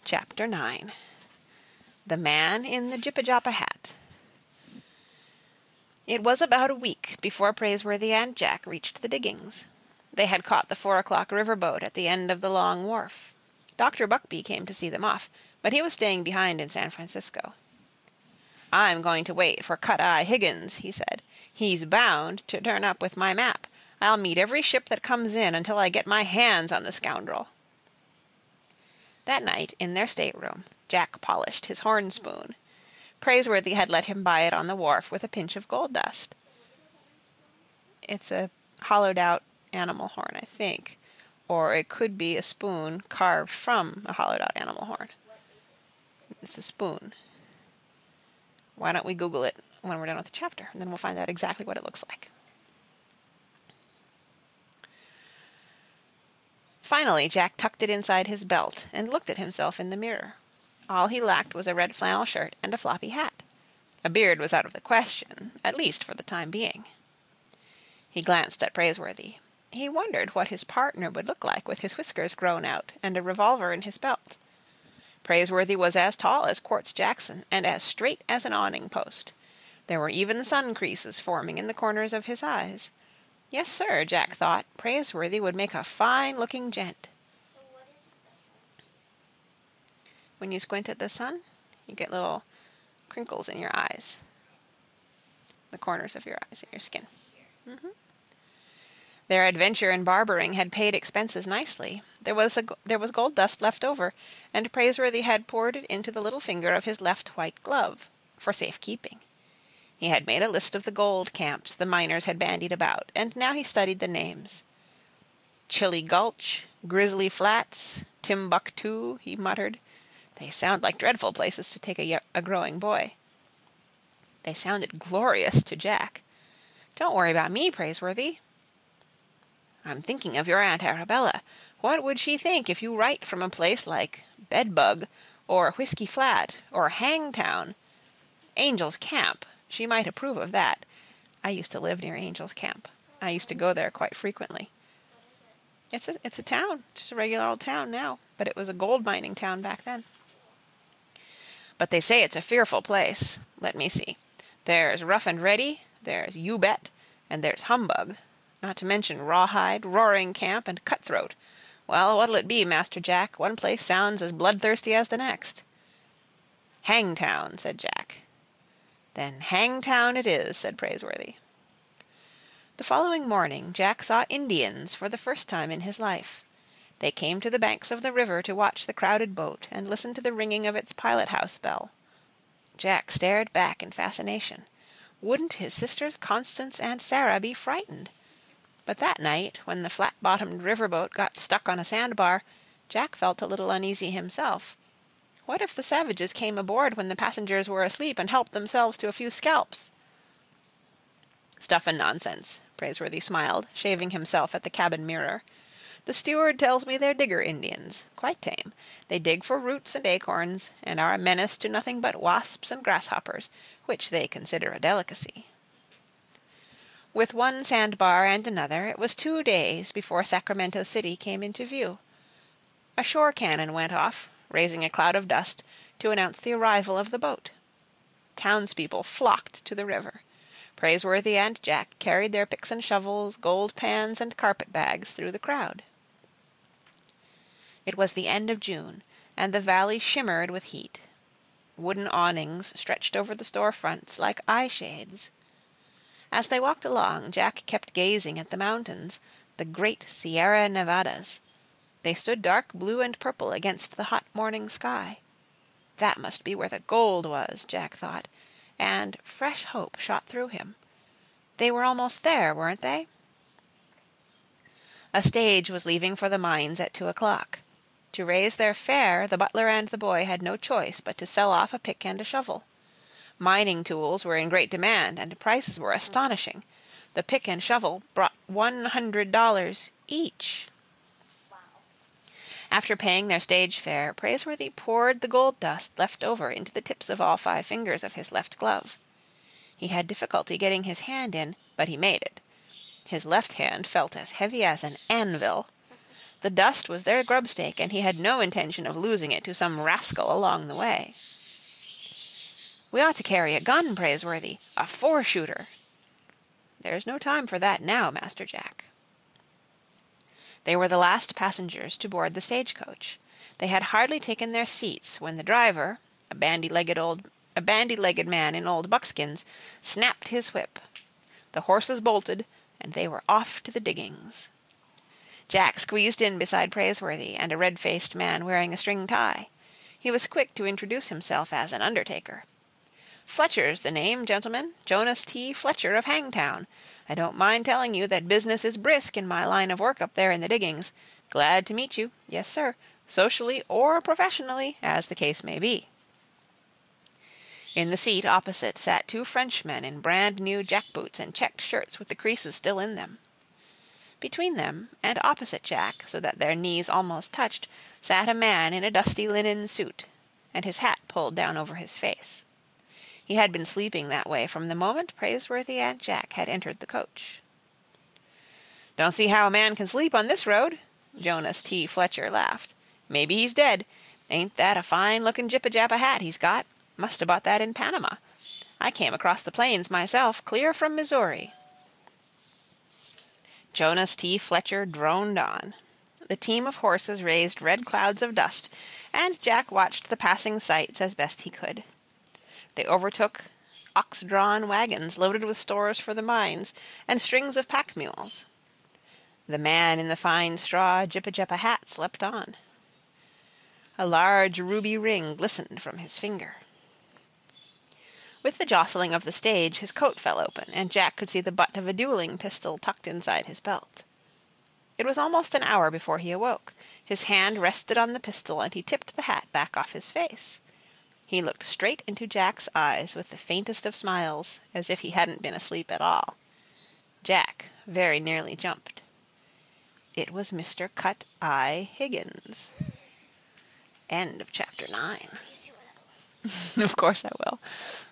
Chapter 9. The Man in the Jippa-Joppa Hat. It was about a week before Praiseworthy and Jack reached the diggings. They had caught the 4 o'clock river boat at the end of the long wharf. Dr. Buckbee came to see them off, but he was staying behind in San Francisco. "I'm going to wait for Cut-Eye Higgins," he said. "He's bound to turn up with my map. I'll meet every ship that comes in until I get my hands on the scoundrel." That night, in their stateroom, Jack polished his horn spoon. Praiseworthy had let him buy it on the wharf with a pinch of gold dust. It's a hollowed-out animal horn, I think. Or it could be a spoon carved from a hollowed-out animal horn. It's a spoon. Why don't we Google it when we're done with the chapter, and then we'll find out exactly what it looks like. Finally, Jack tucked it inside his belt and looked at himself in the mirror. All he lacked was a red flannel shirt and a floppy hat. A beard was out of the question, at least for the time being. He glanced at Praiseworthy. He wondered what his partner would look like with his whiskers grown out and a revolver in his belt. Praiseworthy was as tall as Quartz Jackson and as straight as an awning post. There were even sun creases forming in the corners of his eyes. Yes, sir, Jack thought, Praiseworthy would make a fine-looking gent. So what is the sun? When you squint at the sun, you get little crinkles in your eyes. The corners of your eyes and your skin. Their adventure in barbering had paid expenses nicely. There was gold dust left over, and Praiseworthy had poured it into the little finger of his left white glove, for safekeeping. He had made a list of the gold camps the miners had bandied about, and now he studied the names. Chilly Gulch, Grizzly Flats, Timbuktu, he muttered. They sound like dreadful places to take a growing boy. They sounded glorious to Jack. "Don't worry about me, Praiseworthy." "I'm thinking of your Aunt Arabella. What would she think if you write from a place like Bedbug, or Whiskey Flat, or Hangtown? Angel's Camp. She might approve of that. I used to live near Angel's Camp. I used to go there quite frequently. It's a town. It's just a regular old town now, but it was a gold mining town back then. But they say it's a fearful place. Let me see. There's Rough and Ready, there's You Bet, and there's Humbug, not to mention Rawhide, Roaring Camp, and Cutthroat. Well, what'll it be, Master Jack? One place sounds as bloodthirsty as the next." "Hangtown," said Jack. "Then Hangtown it is," said Praiseworthy. The following morning Jack saw Indians for the first time in his life. They came to the banks of the river to watch the crowded boat and listen to the ringing of its pilot-house bell. Jack stared back in fascination. Wouldn't his sisters Constance and Sarah be frightened? But that night, when the flat-bottomed riverboat got stuck on a sandbar, Jack felt a little uneasy himself. What if the savages came aboard when the passengers were asleep and helped themselves to a few scalps? "Stuff and nonsense," Praiseworthy smiled, shaving himself at the cabin mirror. "The steward tells me they're Digger Indians. Quite tame. They dig for roots and acorns, and are a menace to nothing but wasps and grasshoppers, which they consider a delicacy." With one sandbar and another, it was 2 days before Sacramento City came into view. A shore cannon went off, raising a cloud of dust, to announce the arrival of the boat. Townspeople flocked to the river. Praiseworthy and Jack carried their picks and shovels, gold pans, and carpet-bags through the crowd. It was the end of June, and the valley shimmered with heat. Wooden awnings stretched over the store-fronts like eye-shades. As they walked along, Jack kept gazing at the mountains, the great Sierra Nevadas. They stood dark blue and purple against the hot morning sky. That must be where the gold was, Jack thought, and fresh hope shot through him. They were almost there, weren't they? A stage was leaving for the mines at 2 o'clock. To raise their fare, the butler and the boy had no choice but to sell off a pick and a shovel. Mining tools were in great demand, and prices were astonishing. The pick and shovel brought $100 each. After paying their stage fare, Praiseworthy poured the gold dust left over into the tips of all 5 fingers of his left glove. He had difficulty getting his hand in, but he made it. His left hand felt as heavy as an anvil. The dust was their grubstake, and he had no intention of losing it to some rascal along the way. "We ought to carry a gun, Praiseworthy, a four-shooter." "There's no time for that now, Master Jack." They were the last passengers to board the stagecoach. They had hardly taken their seats when the driver, a bandy-legged man in old buckskins, snapped his whip. The horses bolted, and they were off to the diggings. Jack squeezed in beside Praiseworthy and a red-faced man wearing a string tie. He was quick to introduce himself as an undertaker. "Fletcher's the name, gentlemen. Jonas T. Fletcher of Hangtown. I don't mind telling you that business is brisk in my line of work up there in the diggings. Glad to meet you. Yes, sir. Socially or professionally, as the case may be." In the seat opposite sat two Frenchmen in brand-new jack-boots and checked shirts with the creases still in them. Between them, and opposite Jack, so that their knees almost touched, sat a man in a dusty linen suit, and his hat pulled down over his face. He had been sleeping that way from the moment Praiseworthy and Jack had entered the coach. "Don't see how a man can sleep on this road," Jonas T. Fletcher laughed. "Maybe he's dead. Ain't that a fine-looking jippa-jappa hat he's got? Must have bought that in Panama. I came across the plains myself, clear from Missouri." Jonas T. Fletcher droned on. The team of horses raised red clouds of dust, and Jack watched the passing sights as best he could. They overtook ox-drawn wagons loaded with stores for the mines, and strings of pack-mules. The man in the fine straw jippa-jappa hat slept on. A large ruby ring glistened from his finger. With the jostling of the stage, his coat fell open, and Jack could see the butt of a dueling pistol tucked inside his belt. It was almost an hour before he awoke. His hand rested on the pistol, and he tipped the hat back off his face. He looked straight into Jack's eyes with the faintest of smiles, as if he hadn't been asleep at all. Jack very nearly jumped. It was Mr. Cut-Eye Higgins. End of chapter 9. Please do another one. Of course I will.